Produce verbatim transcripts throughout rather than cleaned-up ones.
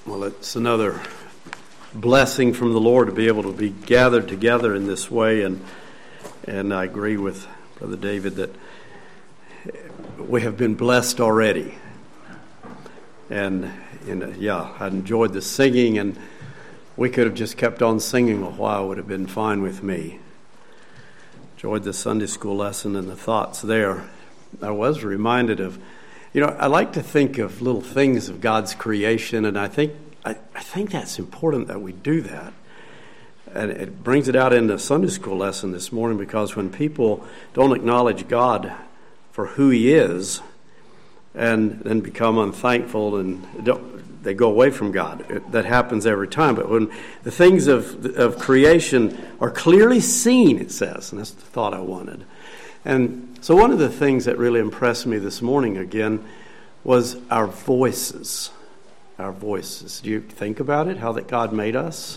Well, it's another blessing from the Lord to be able to be gathered together in this way, and and I agree with Brother David that we have been blessed already. And, and yeah, I enjoyed the singing, and we could have just kept on singing a while, would have been fine with me. Enjoyed the Sunday school lesson and the thoughts there. I was reminded of, you know, I like to think of little things of God's creation, and I think I, I think that's important that we do that. And it brings it out in the Sunday school lesson this morning, because when people don't acknowledge God for who He is and then become unthankful and don't, they go away from God, it, that happens every time. But when the things of of creation are clearly seen, it says, and that's the thought I wanted. And so one of the things that really impressed me this morning again was our voices. Our voices. Do you think about it, how that God made us?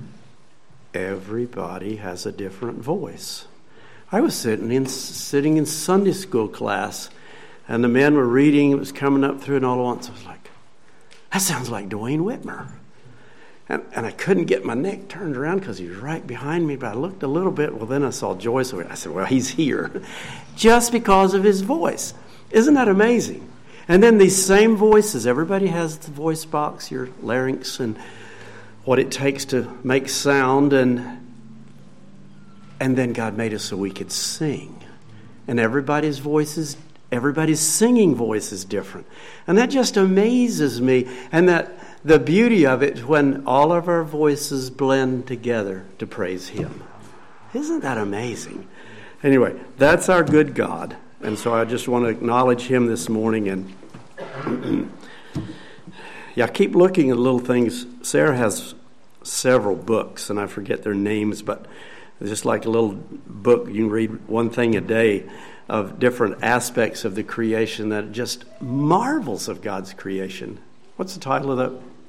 Everybody has a different voice. I was sitting in sitting in Sunday school class, and the men were reading. It was coming up through, and all at once I was like, that sounds like Dwayne Whitmer. And, and I couldn't get my neck turned around because he was right behind me, but I looked a little bit. Well, then I saw Joyce. I said, well, he's here just because of his voice. Isn't that amazing? And then these same voices, everybody has the voice box, your larynx, and what it takes to make sound. And and then God made us so we could sing. And everybody's voice is, everybody's singing voice is different. And that just amazes me. And that the beauty of it, when all of our voices blend together to praise Him. Isn't that amazing? Anyway, that's our good God. And so I just want to acknowledge Him this morning. And yeah, keep looking at little things. Sarah has several books, and I forget their names, but it's just like a little book. You can read one thing a day of different aspects of the creation that just marvels of God's creation. What's the title of that?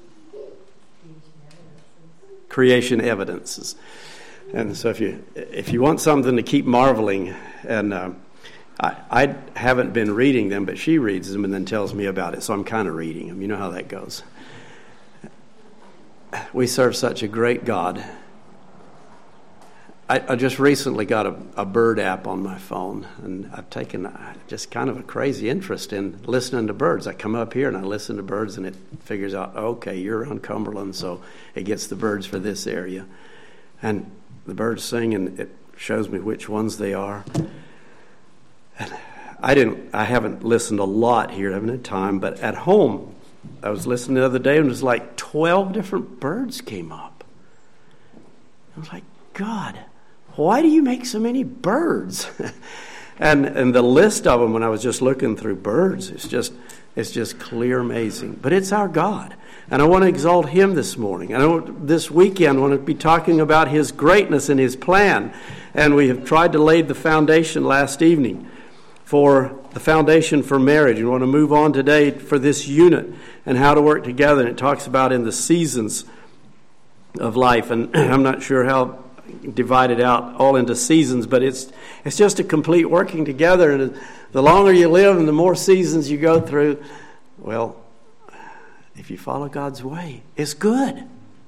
Creation Evidences. And so if you if you want something to keep marveling, and uh, I, I haven't been reading them, but she reads them and then tells me about it, so I'm kind of reading them. You know how that goes. We serve such a great God. I, I just recently got a, a bird app on my phone, and I've taken uh, just kind of a crazy interest in listening to birds. I come up here and I listen to birds, and it figures out, okay, you're on Cumberland, so it gets the birds for this area. And the birds sing, and it shows me which ones they are. And I didn't. I haven't listened a lot here. I haven't had time. But at home, I was listening the other day, and it was like twelve different birds came up. I was like, God, why do you make so many birds? and and the list of them, when I was just looking through birds, it's just it's just clear amazing. But it's our God. And I want to exalt Him this morning. I know this weekend I want to be talking about His greatness and His plan. And we have tried to lay the foundation last evening for the foundation for marriage. We want to move on today for this unit and how to work together. And it talks about in the seasons of life. And I'm not sure how divided out all into seasons, but it's it's just a complete working together. And the longer you live and the more seasons you go through, well, if you follow God's way, it's good.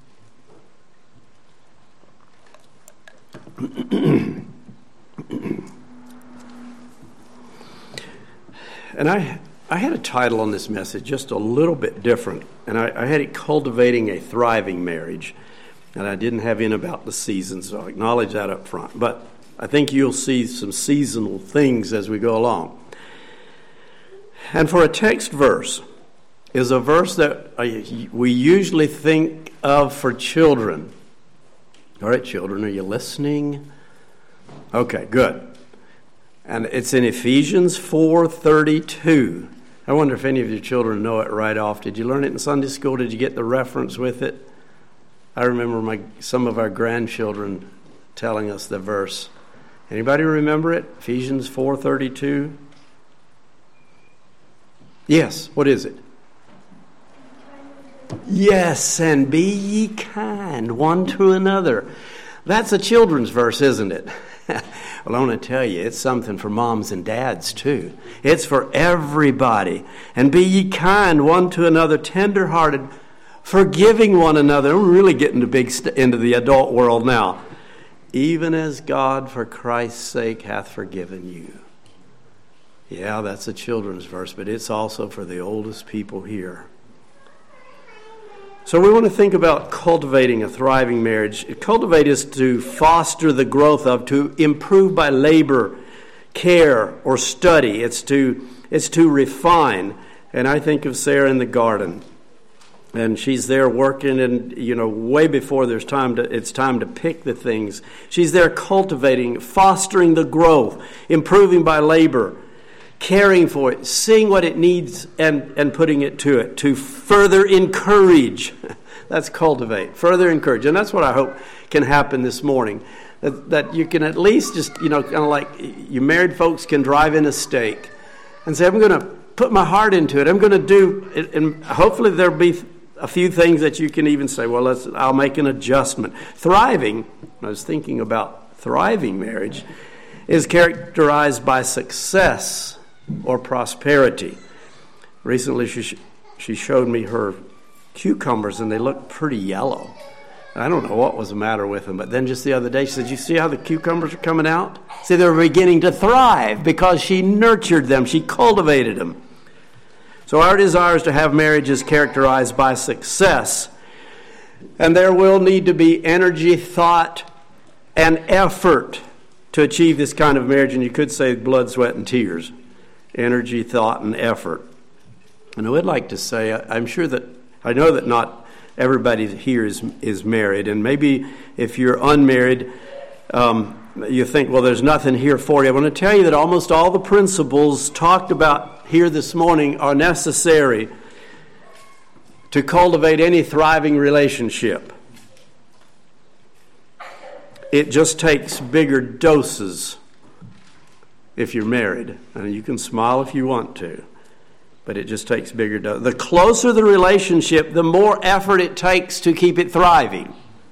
And I I had a title on this message just a little bit different, and I, I had it Cultivating a Thriving Marriage, and I didn't have in about the seasons, so I acknowledge that up front. But I think you'll see some seasonal things as we go along. And for a text verse, is a verse that we usually think of for children. All right, children, are you listening? Okay, good. And it's in Ephesians four thirty-two. I wonder if any of your children know it right off. Did you learn it in Sunday school? Did you get the reference with it? I remember my some of our grandchildren telling us the verse. Anybody remember it? Ephesians four thirty-two. Yes, what is it? Yes, and be ye kind one to another. That's a children's verse, isn't it? Well, I want to tell you, it's something for moms and dads too. It's for everybody. And be ye kind one to another, tender-hearted, forgiving one another. We're really getting to big st- into the adult world now. Even as God, for Christ's sake, hath forgiven you. Yeah, that's a children's verse, but it's also for the oldest people here. So we want to think about cultivating a thriving marriage. Cultivate is to foster the growth of, to improve by labor, care, or study. It's to, it's to refine. And I think of Sarah in the garden. And she's there working, and you know, way before there's time to, it's time to pick the things. She's there cultivating, fostering the growth, improving by labor, caring for it, seeing what it needs, and, and putting it to it, to further encourage. That's cultivate, further encourage. And that's what I hope can happen this morning. That, that you can at least just, you know, kind of like you married folks can drive in a steak and say, I'm going to put my heart into it. I'm going to do it. And hopefully there'll be a few things that you can even say, well, let's, I'll make an adjustment. Thriving, I was thinking about thriving marriage, is characterized by success or prosperity. Recently, she she showed me her cucumbers, and they looked pretty yellow. I don't know what was the matter with them, but then just the other day, she said, you see how the cucumbers are coming out? See, they're beginning to thrive because she nurtured them. She cultivated them. So our desire is to have marriages characterized by success. And there will need to be energy, thought, and effort to achieve this kind of marriage. And you could say blood, sweat, and tears. Energy, thought, and effort. And I would like to say, I'm sure that, I know that not everybody here is, is married. And maybe if you're unmarried, um, you think, well, there's nothing here for you. I want to tell you that almost all the principles talked about here this morning are necessary to cultivate any thriving relationship. It just takes bigger doses if you're married. And you can smile if you want to, but it just takes bigger doses. The closer the relationship, the more effort it takes to keep it thriving.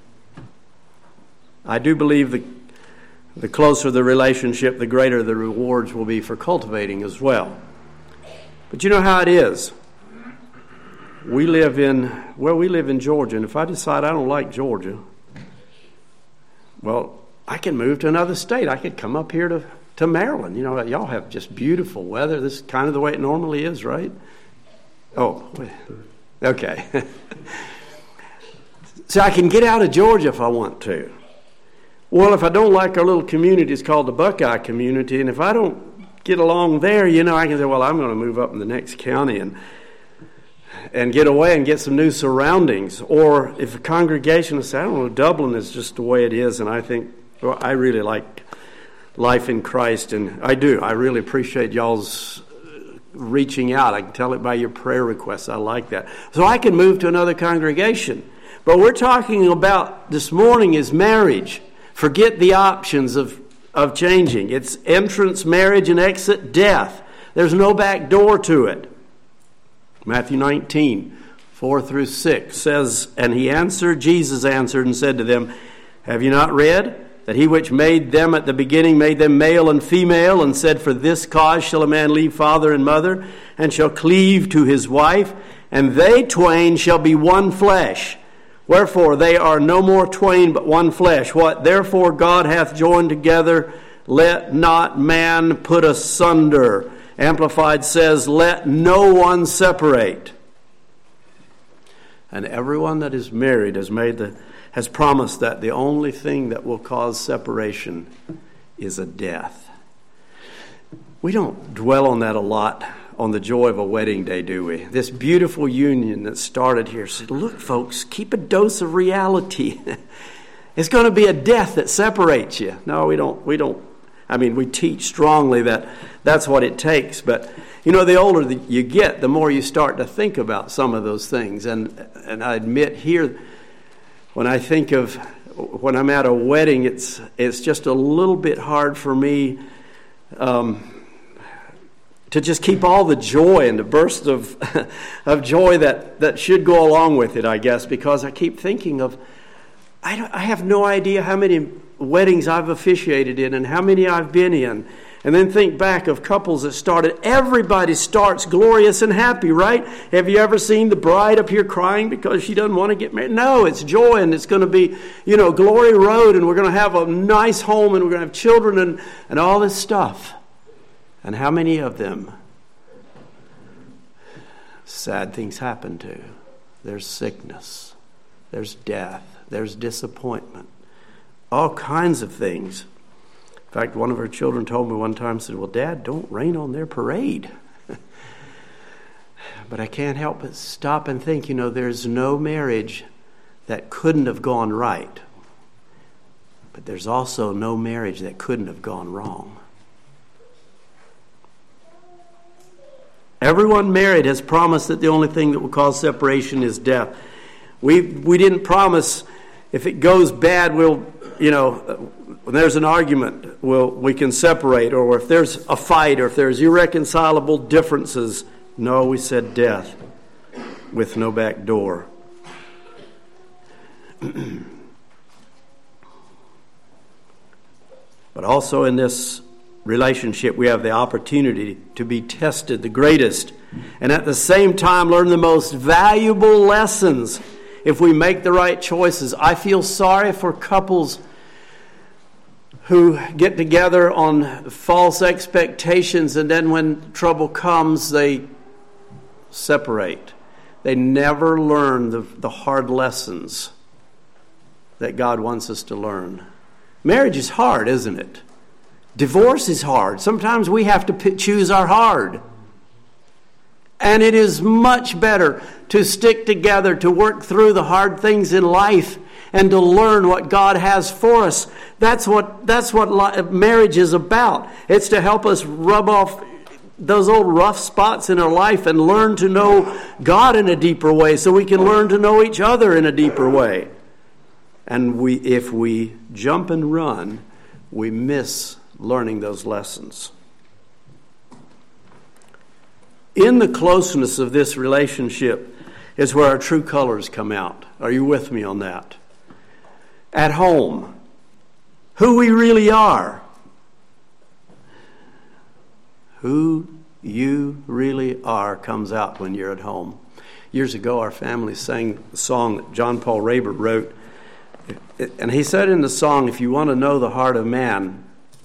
I do believe the, the closer the relationship, the greater the rewards will be for cultivating as well. But you know how it is. We live in, well, we live in Georgia, and if I decide I don't like Georgia, well, I can move to another state. I could come up here to, to Maryland. You know, y'all have just beautiful weather. This is kind of the way it normally is, right? Oh, okay. So I can get out of Georgia if I want to. Well, if I don't like our little community, it's called the Buckeye community, and if I don't get along there, you know, I can say, well, I'm going to move up in the next county and and get away and get some new surroundings. Or if a congregation will say, I don't know, Dublin is just the way it is, and I think, well, I really like life in Christ, and I do. I really appreciate y'all's reaching out. I can tell it by your prayer requests. I like that. So I can move to another congregation. But we're talking about this morning is marriage. Forget the options of of changing. It's entrance, marriage, and exit, death. There's no back door to it. Matthew nineteen, four through six says, and he answered, Jesus answered and said to them, have you not read that he which made them at the beginning made them male and female, and said, for this cause shall a man leave father and mother, and shall cleave to his wife, and they twain shall be one flesh. Wherefore they are no more twain but one flesh. What therefore God hath joined together, let not man put asunder. Amplified says, let no one separate. And everyone that is married has made the has promised that the only thing that will cause separation is a death. We don't dwell on that a lot on the joy of a wedding day, do we? This beautiful union that started here said, look, folks, keep a dose of reality. It's going to be a death that separates you. No, we don't. We don't. I mean, we teach strongly that that's what it takes. But, you know, the older you get, the more you start to think about some of those things. And and I admit here, when I think of, when I'm at a wedding, it's it's just a little bit hard for me um to just keep all the joy and the burst of of joy that, that should go along with it, I guess, because I keep thinking of, I, don't, I have no idea how many weddings I've officiated in and how many I've been in. And then think back of couples that started. Everybody starts glorious and happy, right? Have you ever seen the bride up here crying because she doesn't want to get married? No, it's joy, and it's going to be, you know, glory road, and we're going to have a nice home, and we're going to have children and, and all this stuff. And how many of them sad things happen to? There's sickness. There's death. There's disappointment. All kinds of things. In fact, one of her children told me one time, said, well, Dad, don't rain on their parade. But I can't help but stop and think, you know, there's no marriage that couldn't have gone right. But there's also no marriage that couldn't have gone wrong. Everyone married has promised that the only thing that will cause separation is death. We we didn't promise if it goes bad, we'll, you know, when there's an argument, we'll, we can separate. Or if there's a fight, or if there's irreconcilable differences. No, we said death with no back door. But also in this relationship, we have the opportunity to be tested the greatest, and at the same time learn the most valuable lessons if we make the right choices. I feel sorry for couples who get together on false expectations, and then when trouble comes, they separate. They never learn the, the hard lessons that God wants us to learn. Marriage is hard, isn't it? Divorce is hard. Sometimes we have to p- choose our hard. And it is much better to stick together, to work through the hard things in life, and to learn what God has for us. That's what that's what li- marriage is about. It's to help us rub off those old rough spots in our life and learn to know God in a deeper way, so we can learn to know each other in a deeper way. And we, if we jump and run, we miss learning those lessons. In the closeness of this relationship is where our true colors come out. Are you with me on that? At home, who we really are. Who you really are comes out when you're at home. Years ago, our family sang a song that John Paul Rayber wrote. And he said in the song, if you want to know the heart of man,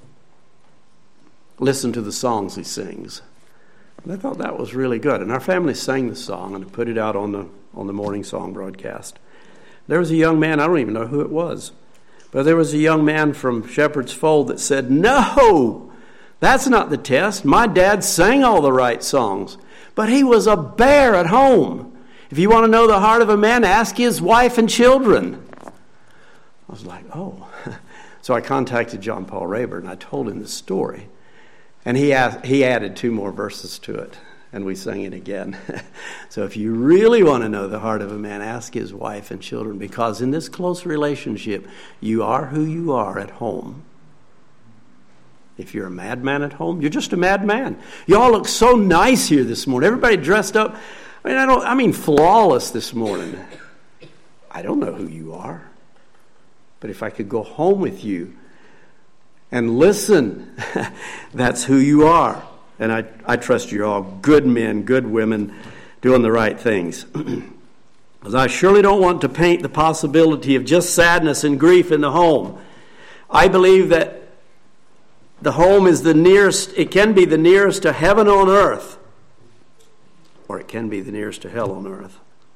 listen to the songs he sings. And I thought that was really good. And our family sang the song and put it out on the on the morning song broadcast. There was a young man, I don't even know who it was, but there was a young man from Shepherd's Fold that said, no, that's not the test. My dad sang all the right songs, but he was a bear at home. If you want to know the heart of a man, ask his wife and children. I was like, oh. So I contacted John Paul Rayber and I told him the story. And he asked, he added two more verses to it, and we sang it again. So if you really want to know the heart of a man, ask his wife and children, because in this close relationship, you are who you are at home. If you're a madman at home, you're just a madman. You all look so nice here this morning. Everybody dressed up. I mean, I don't. I mean, flawless this morning. I don't know who you are, but if I could go home with you and listen, that's who you are. And I, I trust you're all good men, good women, doing the right things. Because I surely don't want to paint the possibility of just sadness and grief in the home. I believe that the home is the nearest, it can be the nearest to heaven on earth, or it can be the nearest to hell on earth.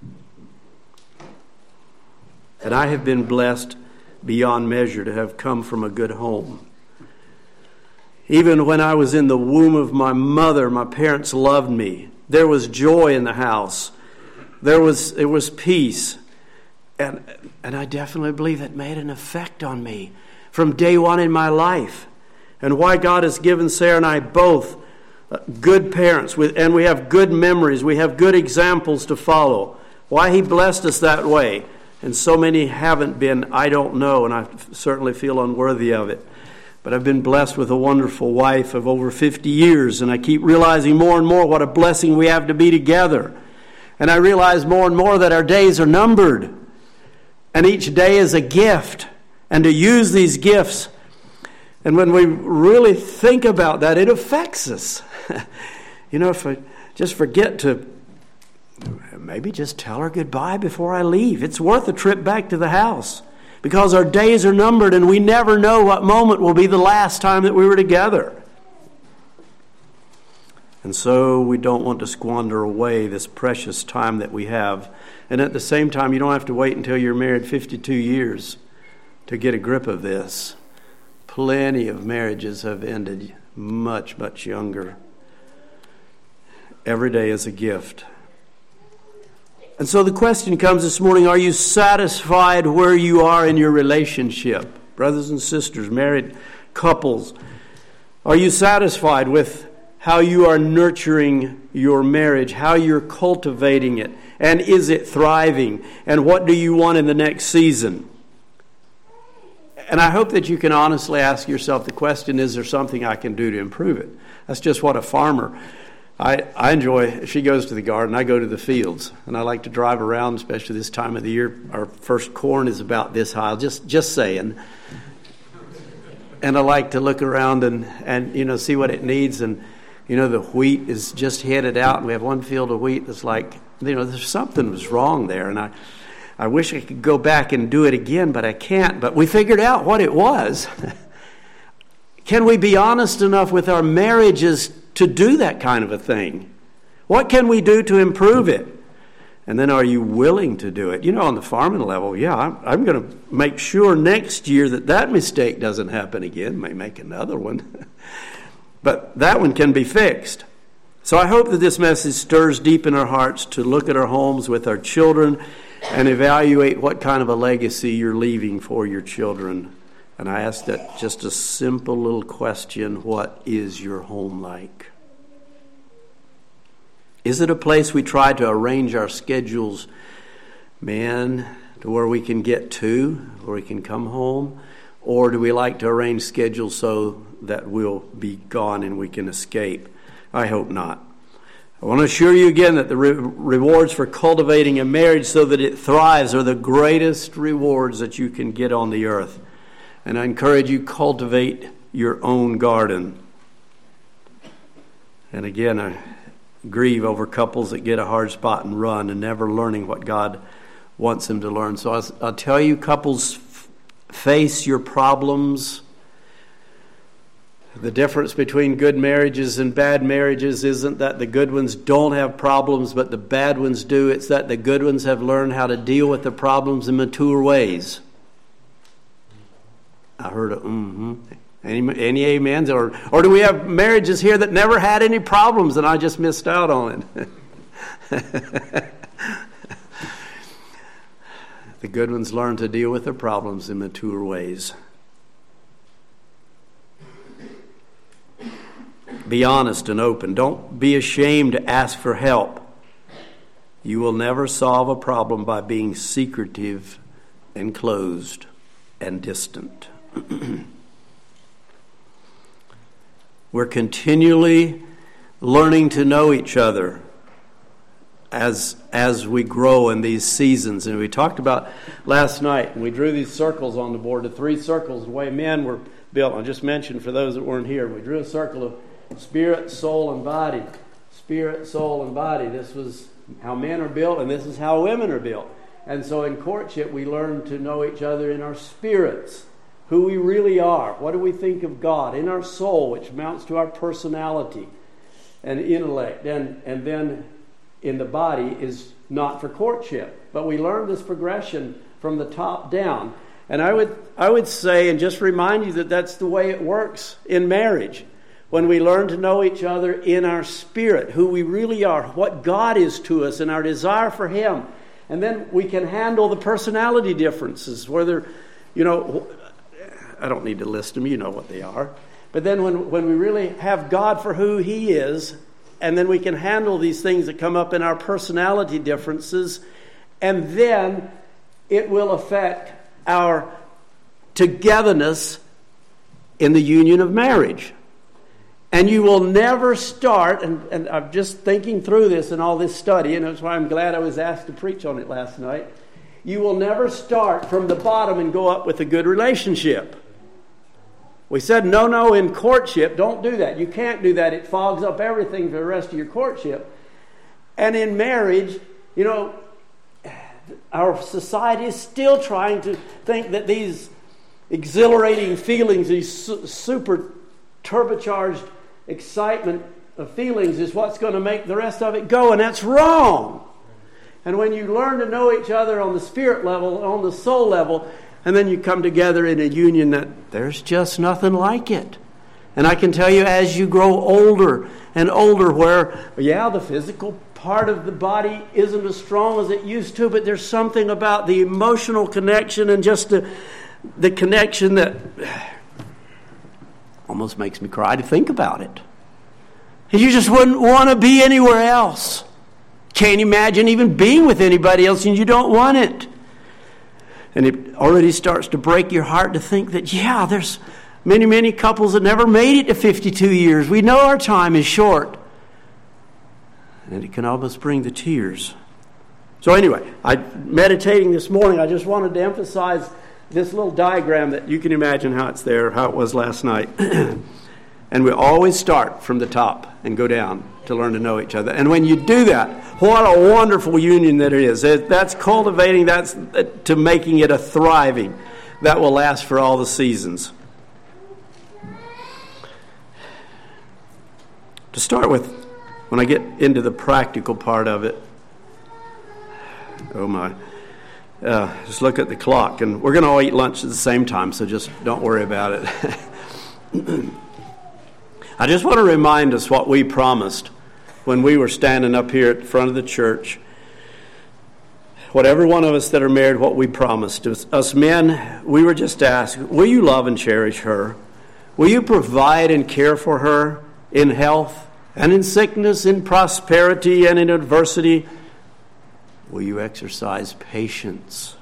And I have been blessed beyond measure to have come from a good home. Even when I was in the womb of my mother, my parents loved me. There was joy in the house. There was it was peace. And and I definitely believe that made an effect on me from day one in my life. And why God has given Sarah and I both good parents, with, and we have good memories. We have good examples to follow. Why He blessed us that way. And so many haven't been, I don't know, and I certainly feel unworthy of it. But I've been blessed with a wonderful wife of over fifty years, and I keep realizing more and more what a blessing we have to be together. And I realize more and more that our days are numbered, and each day is a gift. And to use these gifts And when we really think about that, it affects us. You know, if I just forget to maybe just tell her goodbye before I leave, it's worth a trip back to the house, because our days are numbered and we never know what moment will be the last time that we were together. And so we don't want to squander away this precious time that we have. And at the same time, you don't have to wait until you're married fifty-two years to get a grip of this. Plenty of marriages have ended much, much younger. Every day is a gift. And so the question comes this morning, are you satisfied where you are in your relationship? Brothers and sisters, married couples, are you satisfied with how you are nurturing your marriage, how you're cultivating it, and is it thriving? And what do you want in the next season? And I hope that you can honestly ask yourself the question, is there something I can do to improve it? That's just what a farmer, I, I enjoy. She goes to the garden, I go to the fields, and I like to drive around, especially this time of the year. Our first corn is about this high, just just saying. And I like to look around and, and you know, see what it needs. And you know, the wheat is just headed out, and we have one field of wheat that's like, you know, there's something was wrong there. And I, I wish I could go back and do it again, but I can't. But we figured out what it was. Can we be honest enough with our marriages to do that kind of a thing? What can we do to improve it? And then are you willing to do it? You know, on the farming level, yeah, I'm, I'm going to make sure next year that that mistake doesn't happen again. May make another one. But that one can be fixed. So I hope that this message stirs deep in our hearts to look at our homes with our children and evaluate what kind of a legacy you're leaving for your children. And I ask that just a simple little question, what is your home like? Is it a place we try to arrange our schedules, man, to where we can get to, where we can come home? Or do we like to arrange schedules so that we'll be gone and we can escape? I hope not. I want to assure you again that the re- rewards for cultivating a marriage so that it thrives are the greatest rewards that you can get on the earth. And I encourage you, cultivate your own garden. And again, I grieve over couples that get a hard spot and run and never learning what God wants them to learn. So I'll, I'll tell you, couples, f- face your problems. The difference between good marriages and bad marriages isn't that the good ones don't have problems, but the bad ones do. It's that the good ones have learned how to deal with the problems in mature ways. I heard a mm-hmm. Any, any amens? Or, or do we have marriages here that never had any problems and I just missed out on it? The good ones learn to deal with their problems in mature ways. Be honest and open. Don't be ashamed to ask for help. You will never solve a problem by being secretive and closed and distant. We're continually learning to know each other as as we grow in these seasons. And we talked about last night, and we drew these circles on the board, the three circles, the way men were built. I just mentioned for those that weren't here, we drew a circle of spirit, soul, and body. Spirit, soul, and body. This was how men are built, and this is how women are built. And so in courtship, we learn to know each other in our spirits, who we really are. What do we think of God? In our soul, which amounts to our personality and intellect. And, and then in the body is not for courtship. But we learn this progression from the top down. And I would I would say, and just remind you that that's the way it works in marriage. When we learn to know each other in our spirit, who we really are, what God is to us, and our desire for Him. And then we can handle the personality differences, whether, you know, I don't need to list them, you know what they are. But then when, when we really have God for who He is, and then we can handle these things that come up in our personality differences, and then it will affect our togetherness in the union of marriage. And you will never start, and, and I'm just thinking through this in all this study, and that's why I'm glad I was asked to preach on it last night. You will never start from the bottom and go up with a good relationship. We said no, no in courtship. Don't do that. You can't do that. It fogs up everything for the rest of your courtship. And in marriage, you know, our society is still trying to think that these exhilarating feelings, these su- super turbocharged excitement of feelings is what's going to make the rest of it go, and that's wrong. And when you learn to know each other on the spirit level, on the soul level, and then you come together in a union, that there's just nothing like it. And I can tell you, as you grow older and older, where, yeah, the physical part of the body isn't as strong as it used to, but there's something about the emotional connection and just the, the connection that almost makes me cry to think about it. You just wouldn't want to be anywhere else. Can't imagine even being with anybody else, and you don't want it. And it already starts to break your heart to think that, yeah, there's many, many couples that never made it to fifty-two years. We know our time is short. And it can almost bring the tears. So anyway, I meditating this morning, I just wanted to emphasize this little diagram that you can imagine how it's there, how it was last night. And we always start from the top and go down to learn to know each other. And when you do that, what a wonderful union that it is. That's cultivating, that's to making it a thriving that will last for all the seasons. To start with, when I get into the practical part of it, oh my, uh, just look at the clock. And we're going to all eat lunch at the same time, so just don't worry about it. I just want to remind us what we promised when we were standing up here at the front of the church. Whatever one of us that are married, what we promised. Us men, we were just asked, will you love and cherish her? Will you provide and care for her in health and in sickness, in prosperity and in adversity? Will you exercise patience,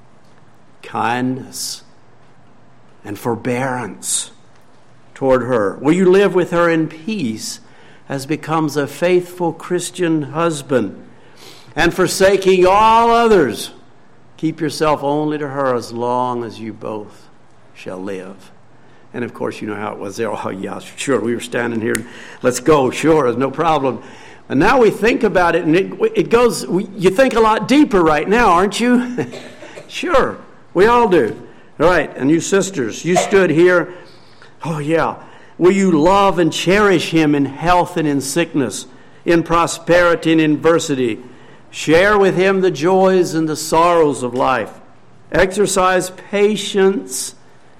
kindness, and forbearance toward her? Will you live with her in peace as becomes a faithful Christian husband? And forsaking all others, keep yourself only to her as long as you both shall live. And of course, you know how it was there. Oh, yeah, sure, we were standing here. Let's go, sure, there's no problem. And now we think about it, and it, it goes, we, you think a lot deeper right now, aren't you? Sure, we all do. All right, and you sisters, you stood here. Oh, yeah. Will you love and cherish him in health and in sickness, in prosperity and in adversity? Share with him the joys and the sorrows of life. Exercise patience,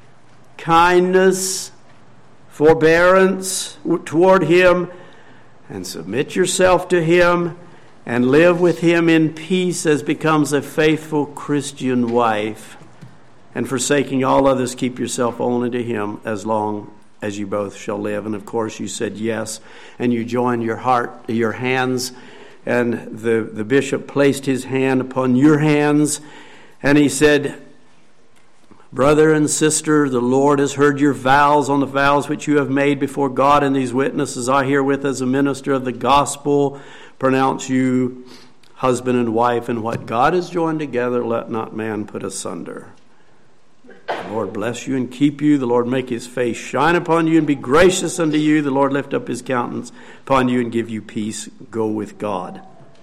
kindness, forbearance toward him, and submit yourself to him, and live with him in peace as becomes a faithful Christian wife. And forsaking all others, keep yourself only to him as long as you both shall live. And of course you said yes, and you joined your heart, your hands, and the, the bishop placed his hand upon your hands, and he said, brother and sister, the Lord has heard your vows on the vows which you have made before God, and these witnesses I herewith as a minister of the gospel pronounce you husband and wife, and what God has joined together let not man put asunder. The Lord bless you and keep you. The Lord make his face shine upon you and be gracious unto you. The Lord lift up his countenance upon you and give you peace. Go with God.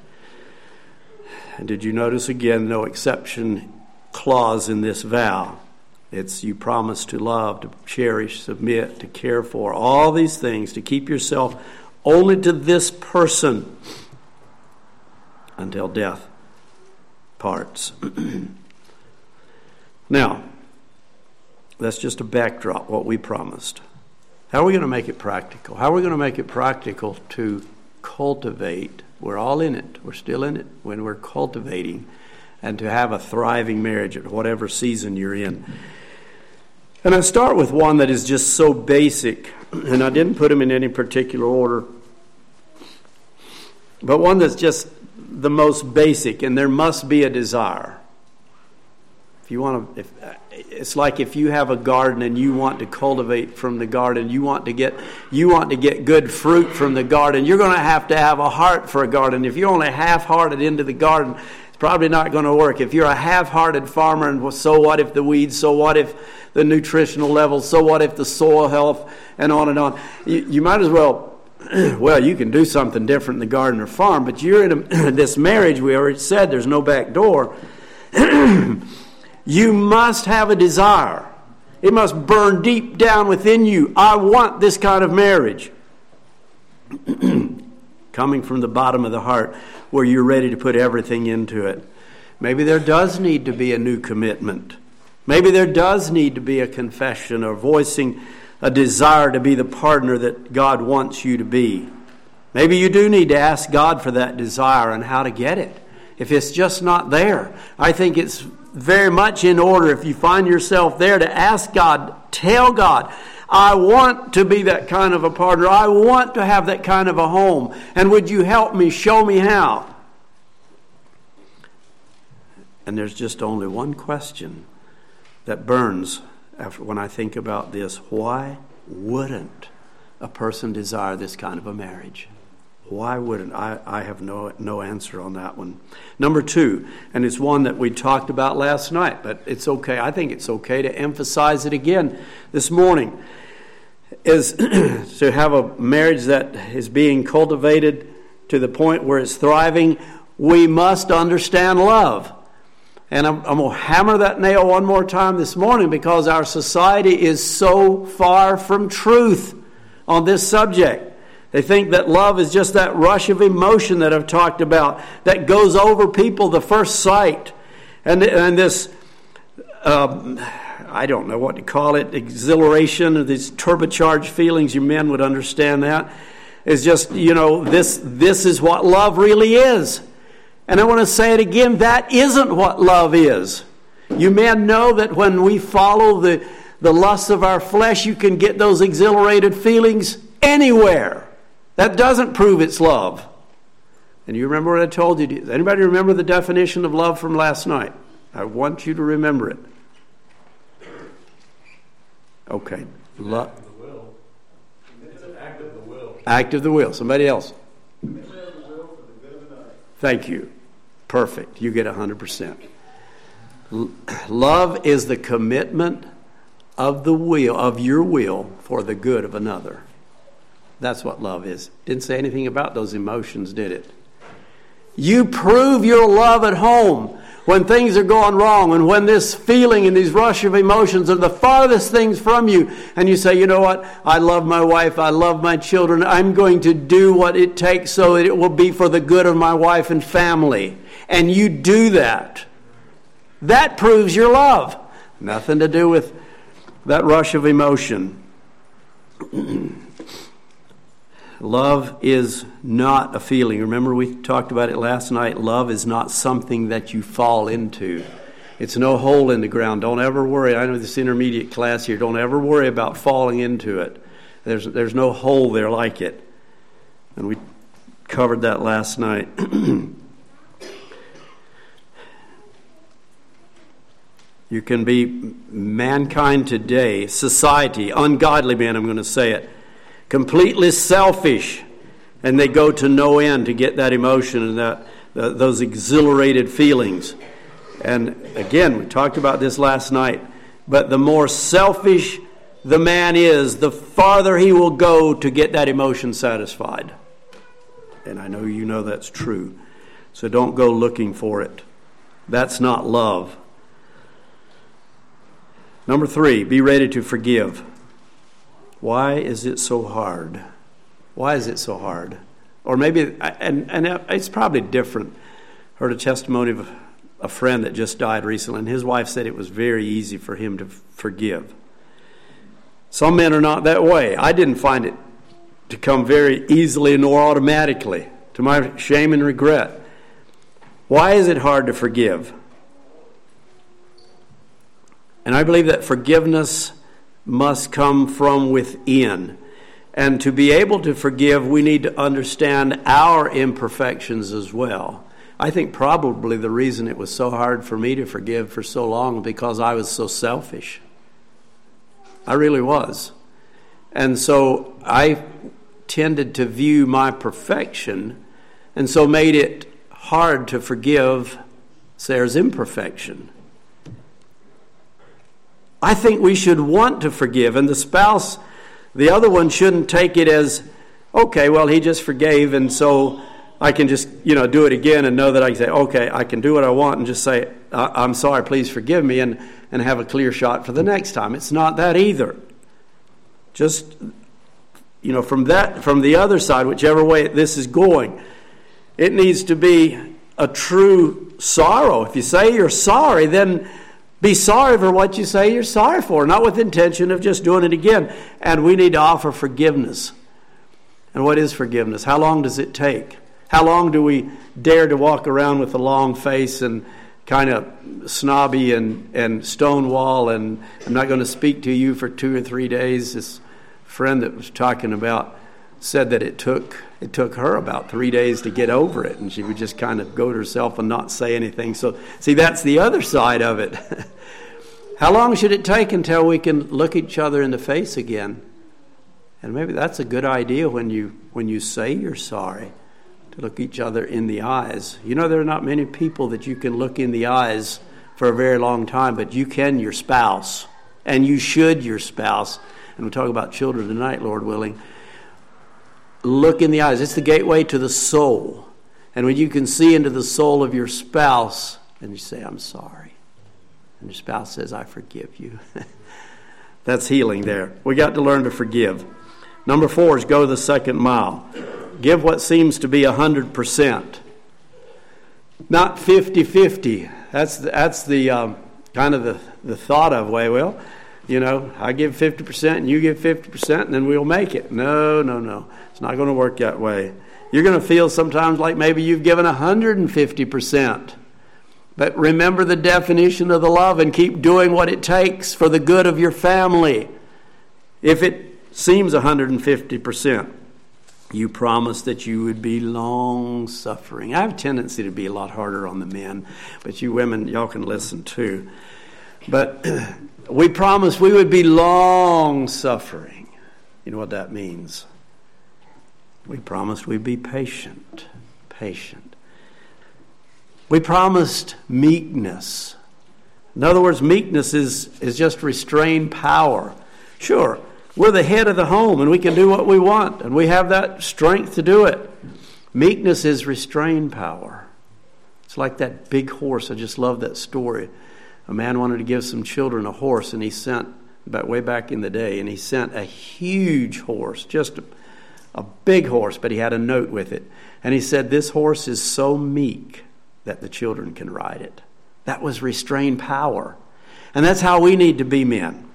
And did you notice again, no exception clause in this vow? It's you promise to love, to cherish, submit, to care for, all these things, to keep yourself only to this person until death parts. Now, that's just a backdrop, what we promised. How are we going to make it practical? How are we going to make it practical to cultivate? We're all in it. We're still in it when we're cultivating, and to have a thriving marriage at whatever season you're in. And I start with one that is just so basic, and I didn't put them in any particular order, but one that's just the most basic, and there must be a desire. If you want to, if, it's like if you have a garden and you want to cultivate from the garden, you want to get, you want to get good fruit from the garden. You're going to have to have a heart for a garden. If you're only half-hearted into the garden, it's probably not going to work. If you're a half-hearted farmer, and well, so what if the weeds, so what if the nutritional levels, so what if the soil health, and on and on. You, you might as well, well, you can do something different in the garden or farm, but you're in a, this marriage, we already said there's no back door. You must have a desire. It must burn deep down within you. I want this kind of marriage. Coming from the bottom of the heart, where you're ready to put everything into it. Maybe there does need to be a new commitment. Maybe there does need to be a confession or voicing a desire to be the partner that God wants you to be. Maybe you do need to ask God for that desire and how to get it. If it's just not there, I think it's very much in order, if you find yourself there, to ask God, tell God, I want to be that kind of a partner. I want to have that kind of a home. And would you help me? Show me how. And there's just only one question that burns after when I think about this. Why wouldn't a person desire this kind of a marriage? Why wouldn't? I, I have no no answer on that one. Number two, and it's one that we talked about last night, but it's okay. I think it's okay to emphasize it again this morning, is to have a marriage that is being cultivated to the point where it's thriving. We must understand love. And I'm, I'm going to hammer that nail one more time this morning, because our society is so far from truth on this subject. They think that love is just that rush of emotion that I've talked about that goes over people the first sight. And, and this, um, I don't know what to call it, exhilaration, or these turbocharged feelings, you men would understand that, is just, you know, this, this is what love really is. And I want to say it again, that isn't what love is. You men know that when we follow the, the lusts of our flesh, you can get those exhilarated feelings anywhere. That doesn't prove it's love. And you remember what I told you? Does anybody remember the definition of love from last night? I want you to remember it. Okay. Lo- act of the will. It's an act of the will. Act of the will. Somebody else. Thank you. Perfect. You get one hundred percent. L- love is the commitment of the will, of your will, for the good of another. That's what love is. Didn't say anything about those emotions, did it? You prove your love at home when things are going wrong, and when this feeling and these rush of emotions are the farthest things from you, and you say, you know what, I love my wife, I love my children, I'm going to do what it takes so that it will be for the good of my wife and family. And you do that. That proves your love. Nothing to do with that rush of emotion. Love is not a feeling. Remember, we talked about it last night. Love is not something that you fall into. It's no hole in the ground. Don't ever worry. I know this intermediate class here. Don't ever worry about falling into it. There's, there's no hole there like it. And we covered that last night. You can be mankind today, society, ungodly men, I'm going to say it, completely selfish, and they go to no end to get that emotion and that the, those exhilarated feelings. And again, we talked about this last night, but the more selfish the man is, the farther he will go to get that emotion satisfied. And I know you know that's true. So don't go looking for it. That's not love. Number three, be ready to forgive. Why is it so hard? Why is it so hard? Or maybe, and, and it's probably different. I heard a testimony of a friend that just died recently, and his wife said it was very easy for him to forgive. Some men are not that way. I didn't find it to come very easily nor automatically, to my shame and regret. Why is it hard to forgive? And I believe that forgiveness must come from within. And to be able to forgive, we need to understand our imperfections as well. I think probably the reason it was so hard for me to forgive for so long was because I was so selfish. I really was. And so I tended to view my perfection, and so made it hard to forgive So there's imperfection. I think we should want to forgive, and the spouse, the other one, shouldn't take it as, okay, well, he just forgave, and so I can just, you know, do it again and know that I can say, okay, I can do what I want and just say, I'm sorry, please forgive me, and, and have a clear shot for the next time. It's not that either. Just, you know, from that, from the other side, whichever way this is going, it needs to be a true sorrow. If you say you're sorry, then be sorry for what you say you're sorry for, not with the intention of just doing it again. And we need to offer forgiveness. And what is forgiveness? How long does it take? How long do we dare to walk around with a long face and kind of snobby and, and stonewall, and I'm not going to speak to you for two or three days? This friend that was talking about said that it took it took her about three days to get over it, and she would just kind of go to herself and not say anything. So, see, that's the other side of it. How long should it take until we can look each other in the face again? And maybe that's a good idea when you when you say you're sorry, to look each other in the eyes. You know, there are not many people that you can look in the eyes for a very long time, but you can your spouse, and you should your spouse. And we'll talk about children tonight, Lord willing. Look in the eyes. It's the gateway to the soul. And when you can see into the soul of your spouse, and you say, I'm sorry. And your spouse says, I forgive you. That's healing there. We got to learn to forgive. Number four is go the second mile. Give what seems to be one hundred percent. Not fifty-fifty. That's the, that's the um, kind of the, the thought of way, well, you know, I give fifty percent and you give fifty percent and then we'll make it. No, no, no. It's not going to work that way. You're going to feel sometimes like maybe you've given one hundred fifty percent. But remember the definition of the love and keep doing what it takes for the good of your family. If it seems one hundred fifty percent, you promised that you would be long-suffering. I have a tendency to be a lot harder on the men, but you women, y'all can listen too. But we promised we would be long-suffering. You know what that means? We promised we'd be patient, patient. We promised meekness. In other words, meekness is, is just restrained power. Sure, we're the head of the home and we can do what we want and we have that strength to do it. Meekness is restrained power. It's like that big horse. I just love that story. A man wanted to give some children a horse, and he sent, back way back in the day, and he sent a huge horse, just a, a big horse, but he had a note with it. And he said, this horse is so meek that the children can ride it. That was restrained power. And that's how we need to be men.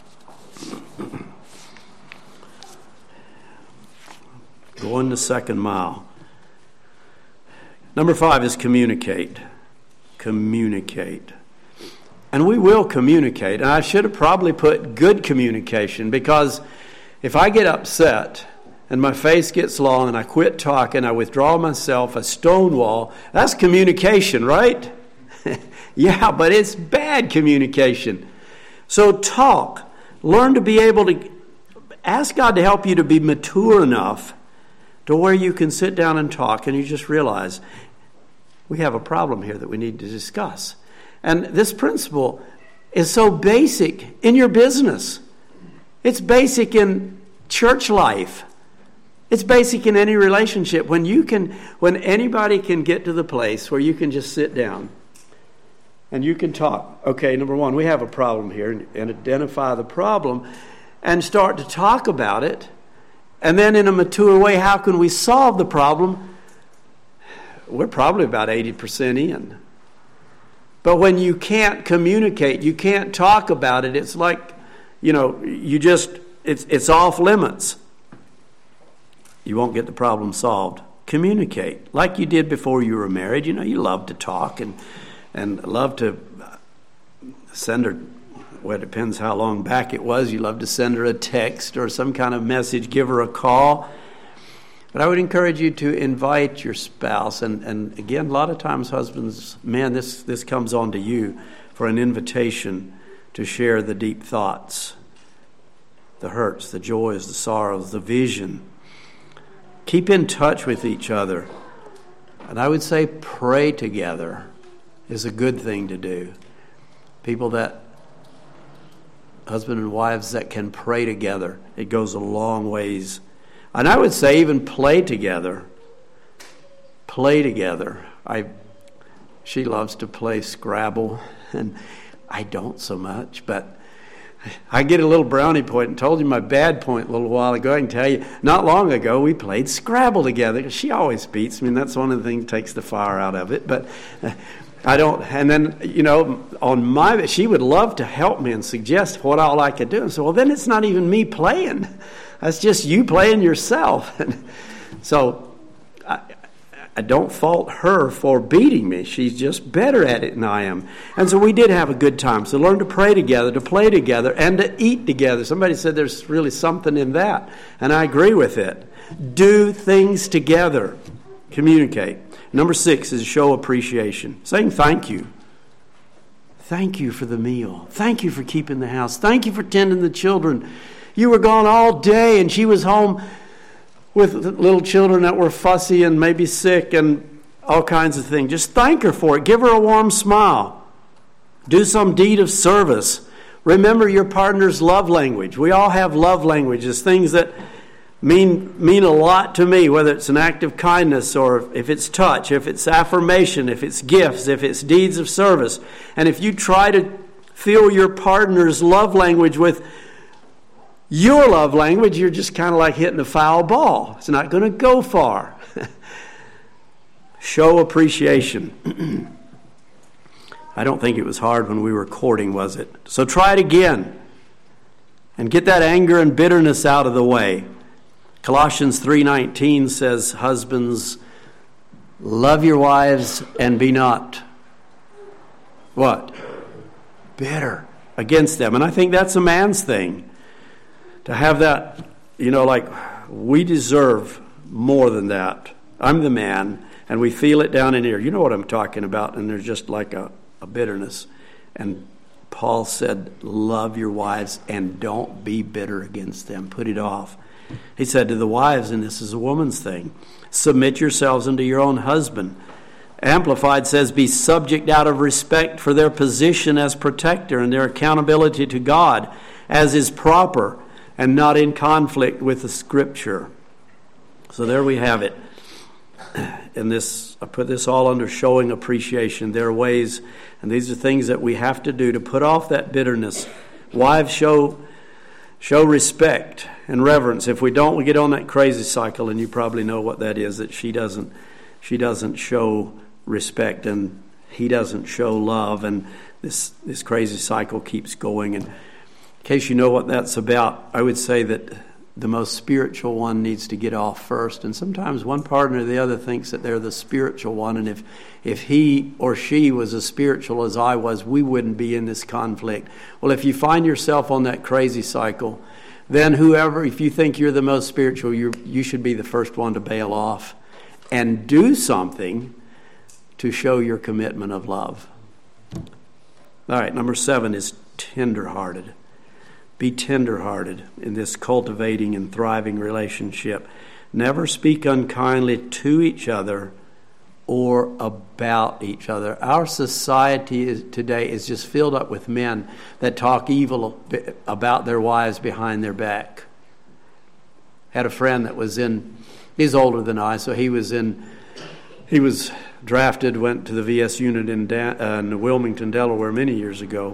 Going the second mile. Number five is communicate. Communicate. And we will communicate. And I should have probably put good communication, because if I get upset and my face gets long and I quit talking, I withdraw myself, a stonewall, that's communication, right? Yeah, but it's bad communication. So talk. Learn to be able to ask God to help you to be mature enough to where you can sit down and talk and you just realize we have a problem here that we need to discuss. And this principle is so basic in your business. It's basic in church life. It's basic in any relationship. When you can, when anybody can get to the place where you can just sit down and you can talk. Okay, number one, we have a problem here, and, and identify the problem and start to talk about it. And then in a mature way, how can we solve the problem? We're probably about eighty percent in. But when you can't communicate, you can't talk about it, it's like, you know, you just, it's it's off limits. You won't get the problem solved. Communicate, like you did before you were married. You know, you love to talk and, and love to send her, well, it depends how long back it was. You love to send her a text or some kind of message, give her a call. But I would encourage you to invite your spouse. And, and again, a lot of times husbands, man, this, this comes on to you for an invitation to share the deep thoughts, the hurts, the joys, the sorrows, the vision. Keep in touch with each other. And I would say pray together. is a good thing to do. People that, husband and wives that can pray together, it goes a long ways. And I would say even play together. Play together. I, she loves to play Scrabble, and I don't so much, but I get a little brownie point, and told you my bad point a little while ago. I can tell you, not long ago, we played Scrabble together. She always beats me, and that's one of the things that takes the fire out of it. But I don't, and then, you know, on my, she would love to help me and suggest what all I could do. And so, well, then it's not even me playing. That's just you playing yourself. And so I, I don't fault her for beating me. She's just better at it than I am. And so we did have a good time. So learn to pray together, to play together, and to eat together. Somebody said there's really something in that. And I agree with it. Do things together. Communicate. Number six is show appreciation. Saying thank you. Thank you for the meal. Thank you for keeping the house. Thank you for tending the children. You were gone all day and she was home with little children that were fussy and maybe sick and all kinds of things. Just thank her for it. Give her a warm smile. Do some deed of service. Remember your partner's love language. We all have love languages, things that mean mean a lot to me, whether it's an act of kindness or if it's touch, if it's affirmation, if it's gifts, if it's deeds of service. And if you try to fill your partner's love language with your love language, you're just kind of like hitting a foul ball. It's not going to go far. Show appreciation. I don't think it was hard when we were courting, was it? So try it again and get that anger and bitterness out of the way. Colossians three nineteen says, husbands, love your wives and be not, what? Bitter against them. And I think that's a man's thing. To have that, you know, like we deserve more than that. I'm the man, and we feel it down in here. You know what I'm talking about, and there's just like a, a bitterness. And Paul said, love your wives and don't be bitter against them. Put it off. He said to the wives, and this is a woman's thing, submit yourselves unto your own husband. Amplified says, be subject out of respect for their position as protector and their accountability to God as is proper and not in conflict with the Scripture. So there we have it. And this, I put this all under showing appreciation. There are ways, and these are things that we have to do to put off that bitterness. Wives, show show respect and reverence. If we don't, we get on that crazy cycle, and you probably know what that is, that she doesn't she doesn't show respect and he doesn't show love, and this this crazy cycle keeps going. And in case you know what that's about, I would say that the most spiritual one needs to get off first. And sometimes one partner or the other thinks that they're the spiritual one. And if, if he or she was as spiritual as I was, we wouldn't be in this conflict. Well, if you find yourself on that crazy cycle, then whoever, if you think you're the most spiritual, you you should be the first one to bail off and do something to show your commitment of love. All right, number seven is tenderhearted. Be tenderhearted in this cultivating and thriving relationship. Never speak unkindly to each other or about each other. Our society is, today is just filled up with men that talk evil about their wives behind their back. Had a friend that was in, he's older than I, so he was in, he was drafted, went to the V S unit in, Dan, uh, in Wilmington, Delaware many years ago.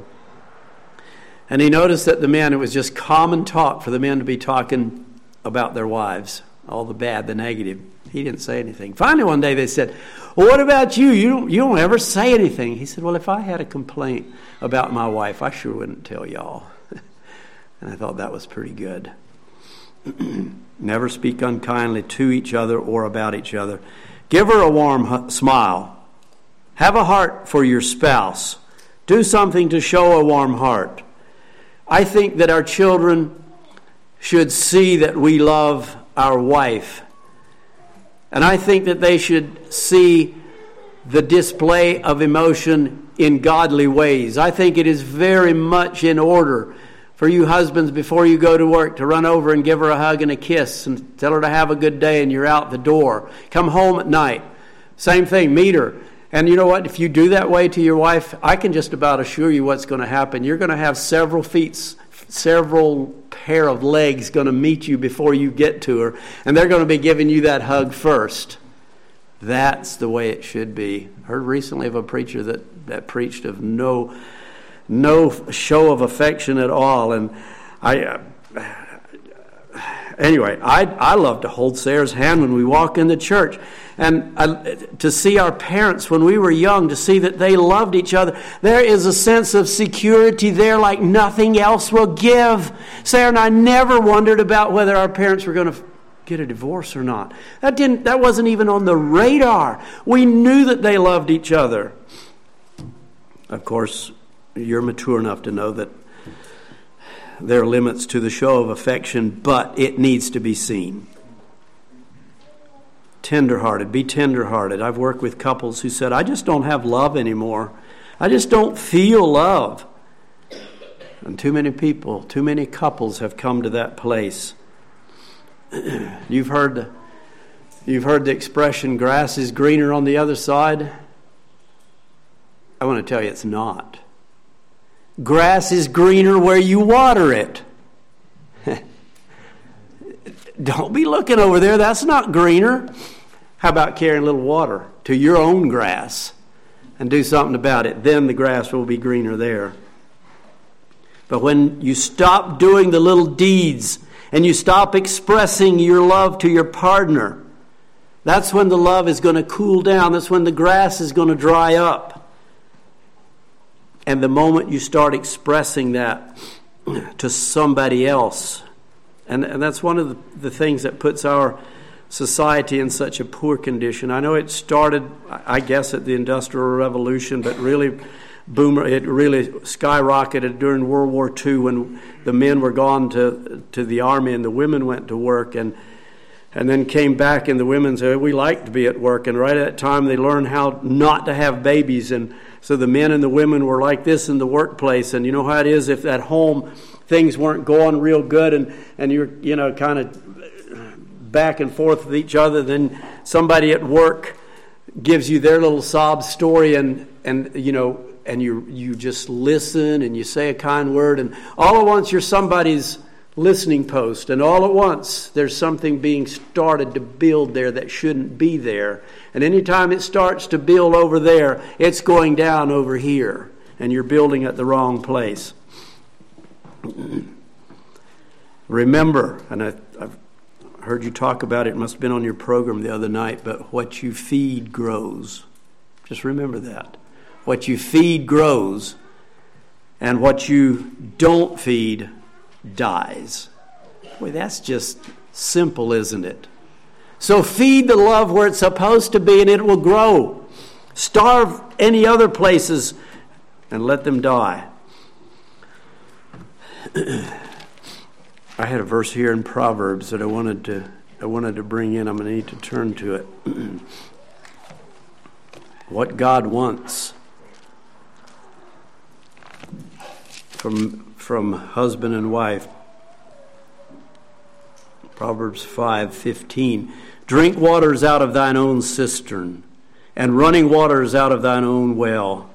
And he noticed that the men, it was just common talk for the men to be talking about their wives, all the bad, the negative. He didn't say anything. Finally, one day they said, well, what about you? You don't, you don't ever say anything. He said, well, if I had a complaint about my wife, I sure wouldn't tell y'all. And I thought that was pretty good. Never speak unkindly to each other or about each other. Give her a warm smile. Have a heart for your spouse. Do something to show a warm heart. I think that our children should see that we love our wife. And I think that they should see the display of emotion in godly ways. I think it is very much in order for you husbands, before you go to work, to run over and give her a hug and a kiss and tell her to have a good day, and you're out the door. Come home at night. Same thing, meet her And you know what? If you do that way to your wife, I can just about assure you what's going to happen. You're going to have several feet, several pair of legs going to meet you before you get to her. And they're going to be giving you that hug first. That's the way it should be. I heard recently of a preacher that, that preached of no, no show of affection at all. And I... Uh, Anyway, I I love to hold Sarah's hand when we walk in the church. And I, to see our parents when we were young, to see that they loved each other. There is a sense of security there like nothing else will give. Sarah and I never wondered about whether our parents were going to get a divorce or not. That didn't. That wasn't even on the radar. We knew that they loved each other. Of course, you're mature enough to know that there are limits to the show of affection, but it needs to be seen. Tenderhearted, be tenderhearted. I've worked with couples who said, I just don't have love anymore. I just don't feel love. And too many people, too many couples have come to that place. You've heard, you've heard the expression, grass is greener on the other side. I want to tell you it's not. Grass is greener where you water it. Don't be looking over there. That's not greener. How about carrying a little water to your own grass and do something about it? Then the grass will be greener there. But when you stop doing the little deeds and you stop expressing your love to your partner, that's when the love is going to cool down. That's when the grass is going to dry up. And the moment you start expressing that to somebody else, and, and that's one of the, the things that puts our society in such a poor condition. I know it started, I guess, at the Industrial Revolution, but really boomer, it really skyrocketed during World War Two when the men were gone to to the army and the women went to work, and and then came back and the women said, we like to be at work. And right at that time they learned how not to have babies, and so the men and the women were like this in the workplace. And you know how it is if at home things weren't going real good and, and you're, you know, kind of back and forth with each other, then somebody at work gives you their little sob story and, and you know, and you you just listen and you say a kind word, and all at once you're somebody's listening post, and all at once there's something being started to build there that shouldn't be there. And anytime it starts to build over there, it's going down over here, and you're building at the wrong place. Remember, and I, I've heard you talk about it, it must have been on your program the other night, but what you feed grows. Just remember that. What you feed grows, and what you don't feed dies. Boy, that's just simple, isn't it? So feed the love where it's supposed to be and it will grow. Starve any other places and let them die. I had a verse here in Proverbs that I wanted to I wanted to bring in. I'm going to need to turn to it. What God wants from from husband and wife. Proverbs five fifteen. Drink waters out of thine own cistern, and running waters out of thine own well.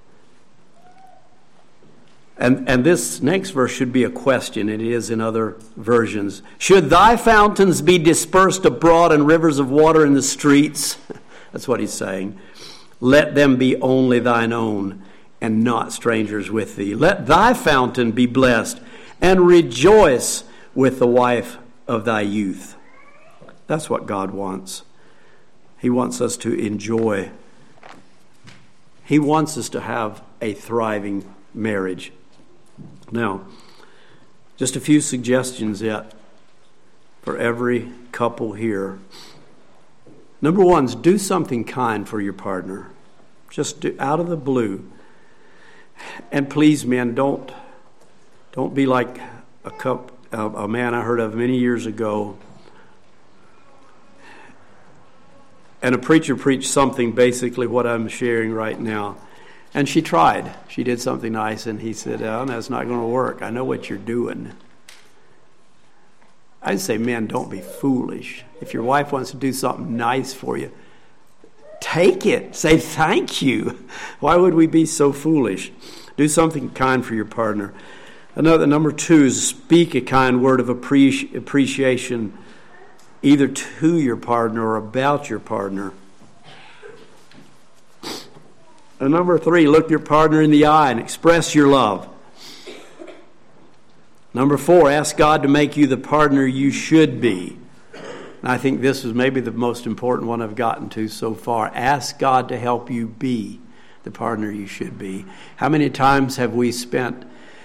And, and this next verse should be a question. It is in other versions. Should thy fountains be dispersed abroad and rivers of water in the streets? That's what he's saying. Let them be only thine own, and not strangers with thee. Let thy fountain be blessed, and rejoice with the wife of thy youth. That's what God wants. He wants us to enjoy. He wants us to have a thriving marriage. Now, just a few suggestions yet for every couple here. Number one is do something kind for your partner. Just do, out of the blue. And please, men, don't don't be like a cup, a, a man I heard of many years ago. And a preacher preached something basically what I'm sharing right now. And she tried. She did something nice, and he said, oh, that's not going to work. I know what you're doing. I'd say, men, don't be foolish. If your wife wants to do something nice for you, Take it. Say thank you. Why would we be so foolish? Do something kind for your partner. Another, number two, is speak a kind word of appreci- appreciation either to your partner or about your partner. And number three, look your partner in the eye and express your love. Number four, ask God to make you the partner you should be. And I think this is maybe the most important one I've gotten to so far. Ask God to help you be the partner you should be. How many times have we spent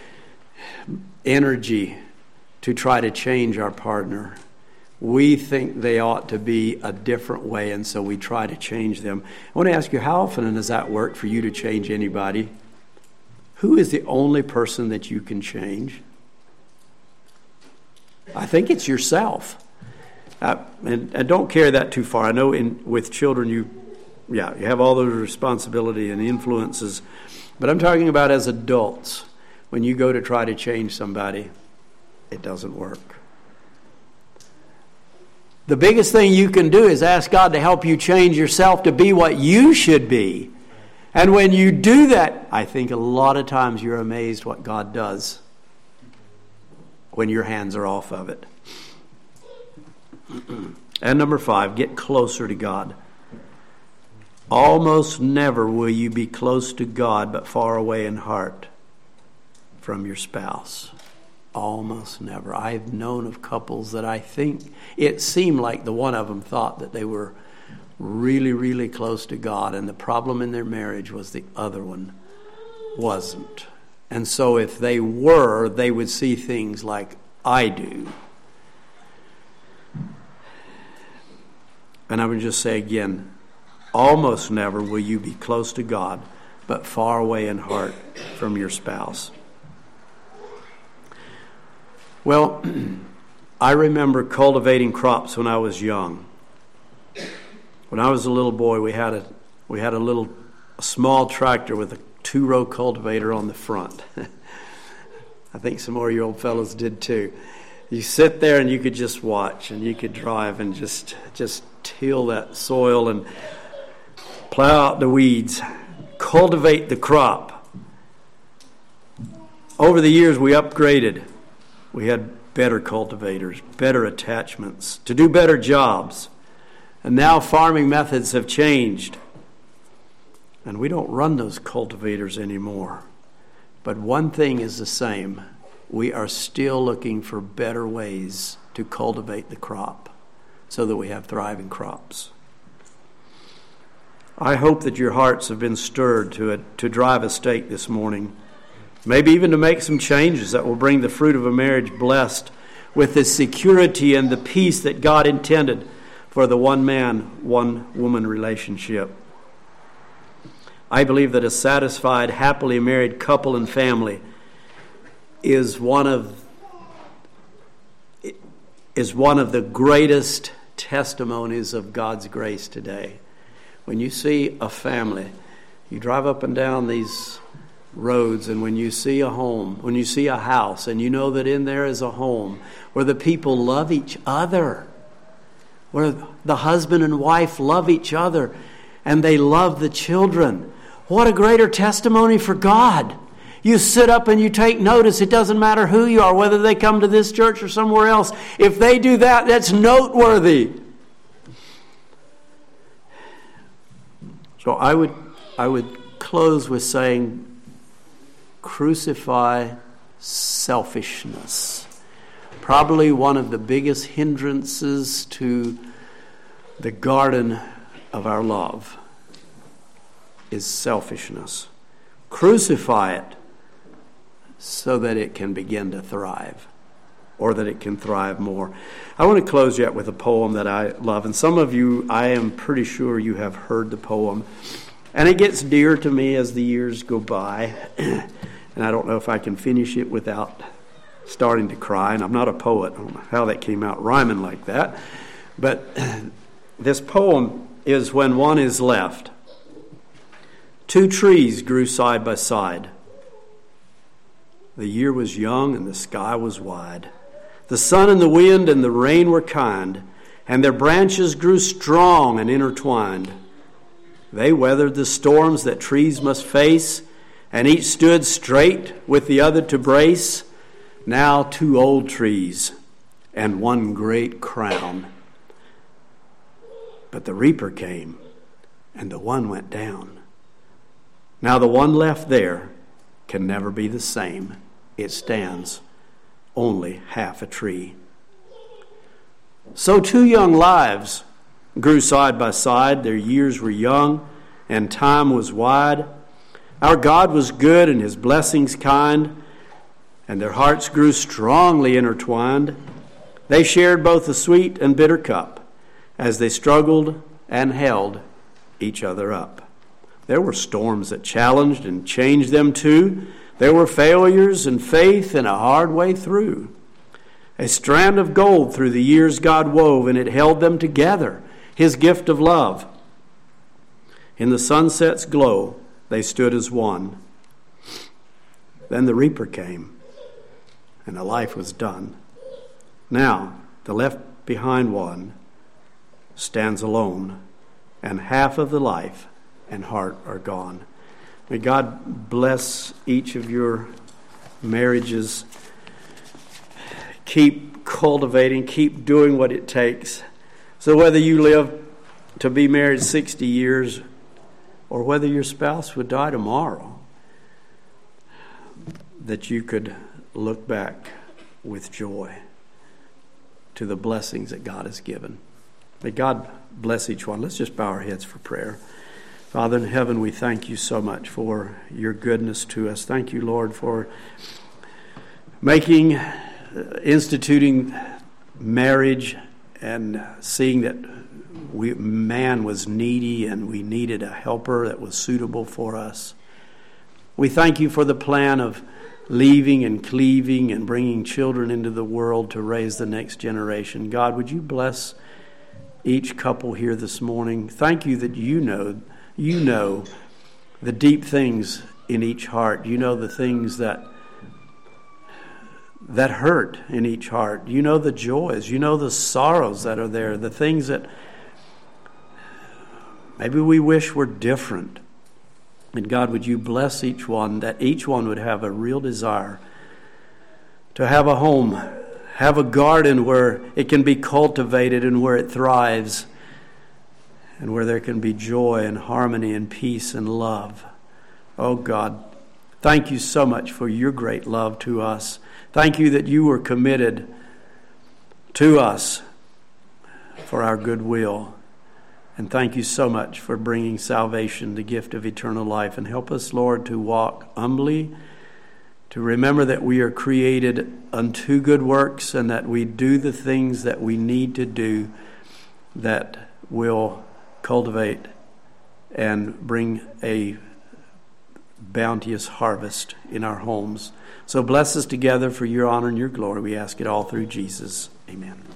energy to try to change our partner? We think they ought to be a different way, and so we try to change them. I want to ask you, how often does that work for you to change anybody? Who is the only person that you can change? I think it's yourself. Uh, and, and don't carry that too far. I know in with children, you, yeah, you have all those responsibility and influences. But I'm talking about as adults. When you go to try to change somebody, it doesn't work. The biggest thing you can do is ask God to help you change yourself to be what you should be. And when you do that, I think a lot of times you're amazed what God does when your hands are off of it. And number five, get closer to God. Almost never will you be close to God but far away in heart from your spouse. Almost never. I've known of couples that I think it seemed like the one of them thought that they were really, really close to God, and the problem in their marriage was the other one wasn't. And so if they were, they would see things like I do. And I would just say again, almost never will you be close to God, but far away in heart from your spouse. Well, I remember cultivating crops when I was young. When I was a little boy, we had a we had a little a small tractor with a two-row cultivator on the front. I think some more of you old fellows did too. You sit there and you could just watch, and you could drive and just just till that soil and plow out the weeds, cultivate the crop. Over the years, we upgraded. We had better cultivators, better attachments, to do better jobs. And now farming methods have changed. And we don't run those cultivators anymore. But one thing is the same. We are still looking for better ways to cultivate the crop so that we have thriving crops. I hope that your hearts have been stirred to, a, to drive a stake this morning. Maybe even to make some changes that will bring the fruit of a marriage blessed with the security and the peace that God intended for the one man, one woman relationship. I believe that a satisfied, happily married couple and family is one of is one of the greatest testimonies of God's grace today. When you see a family, you drive up and down these roads, and when you see a home, when you see a house, and you know that in there is a home where the people love each other, where the husband and wife love each other, and they love the children. What a greater testimony for God. You sit up and you take notice. It doesn't matter who you are, whether they come to this church or somewhere else. If they do that, that's noteworthy. So I would, I would close with saying, crucify selfishness. Probably one of the biggest hindrances to the garden of our love is selfishness. Crucify it so that it can begin to thrive, or that it can thrive more. I want to close yet with a poem that I love. And some of you, I am pretty sure you have heard the poem. And it gets dear to me as the years go by. And I don't know if I can finish it without starting to cry. And I'm not a poet. I don't know how that came out rhyming like that. But this poem is when one is left. Two trees grew side by side. The year was young and the sky was wide. The sun and the wind and the rain were kind, and their branches grew strong and intertwined. They weathered the storms that trees must face, and each stood straight with the other to brace. Now two old trees and one great crown. But the reaper came, and the one went down. Now the one left there can never be the same. It stands only half a tree. So two young lives grew side by side. Their years were young, and time was wide. Our God was good, and his blessings kind, and their hearts grew strongly intertwined. They shared both the sweet and bitter cup as they struggled and held each other up. There were storms that challenged and changed them too. There were failures and faith and a hard way through. A strand of gold through the years God wove, and it held them together, his gift of love. In the sunset's glow, they stood as one. Then the reaper came, and a life was done. Now, the left behind one stands alone, and half of the life and heart are gone. May God bless each of your marriages. Keep cultivating, keep doing what it takes. So whether you live to be married sixty years or whether your spouse would die tomorrow, that you could look back with joy to the blessings that God has given. May God bless each one. Let's just bow our heads for prayer. Father in heaven, we thank you so much for your goodness to us. Thank you, Lord, for making, uh, instituting marriage and seeing that we, man was needy and we needed a helper that was suitable for us. We thank you for the plan of leaving and cleaving and bringing children into the world to raise the next generation. God, would you bless each couple here this morning? Thank you that you know, you know the deep things in each heart. You know the things that that hurt in each heart. You know the joys. You know the sorrows that are there. The things that maybe we wish were different. And God, would you bless each one, that each one would have a real desire to have a home, have a garden where it can be cultivated and where it thrives, and where there can be joy and harmony and peace and love. Oh God, thank you so much for your great love to us. Thank you that you were committed to us for our goodwill. And thank you so much for bringing salvation, the gift of eternal life. And help us, Lord, to walk humbly, to remember that we are created unto good works and that we do the things that we need to do that will cultivate and bring a bounteous harvest in our homes. So bless us together for your honor and your glory. We ask it all through Jesus. Amen.